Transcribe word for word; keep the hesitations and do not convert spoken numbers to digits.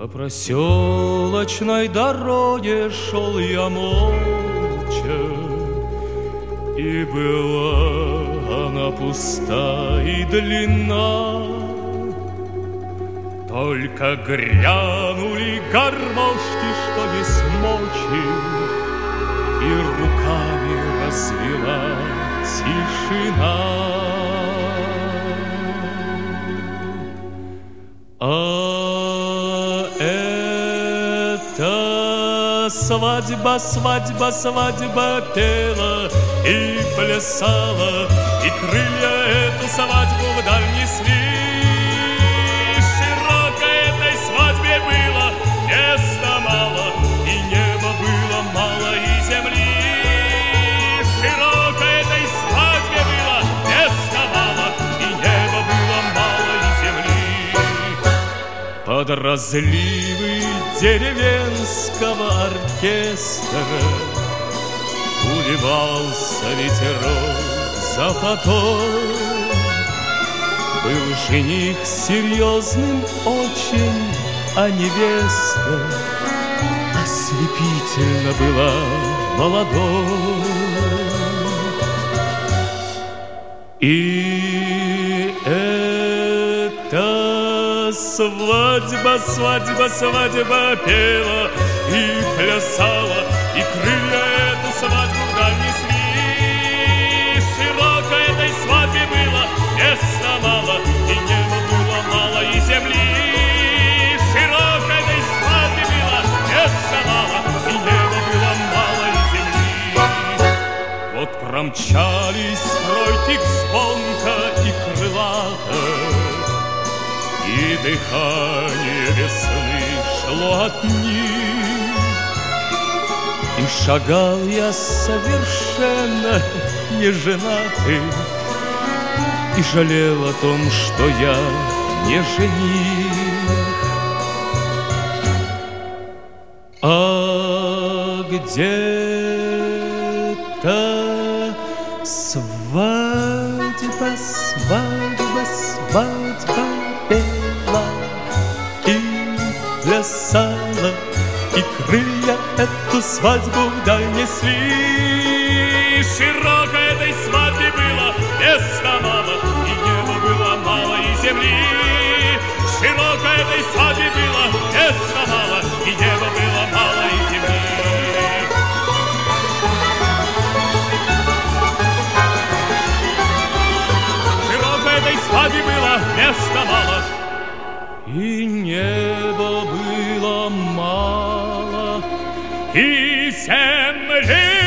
По проселочной дороге шел я молча, и была она пуста и длинна. Только грянули гармошки, что есть мочи, и руками развела тишина. А это свадьба, свадьба, свадьба пела и плясала, и крылья эту свадьбу вдаль несли. Широко этой свадьбе было места мало, и неба было мало, и земли. Широко этой свадьбе было места мало, и неба было мало, и земли. Под разливы деревенского оркестра уливался ветерок запотой. Был жених серьезным очень, а невеста ослепительно была молодой. И эта свадьба, свадьба, свадьба пела и плясала, и крылья эту свадьбу вдаль несли. Широко этой свадьбе было места мало, и неба было мало, и земли. Широко этой свадьбе было места мало, и неба было мало, и земли. Вот промчались тройки звонко и крылато, и дыхание весны шло от них. И шагал я совершенно не женатый, и жалел о том, что я не жених. А где-то свадьба, свадьба, свадьба пела и плясала, и крылья эту свадьбу вдаль несли. Широко этой свадьбе было места мало, и неба было мало, и земли. Широко этой свадьбе было места мало, и неба было мало, и земли. Широко этой свадьбе было места мало, и неба было мало, и земли.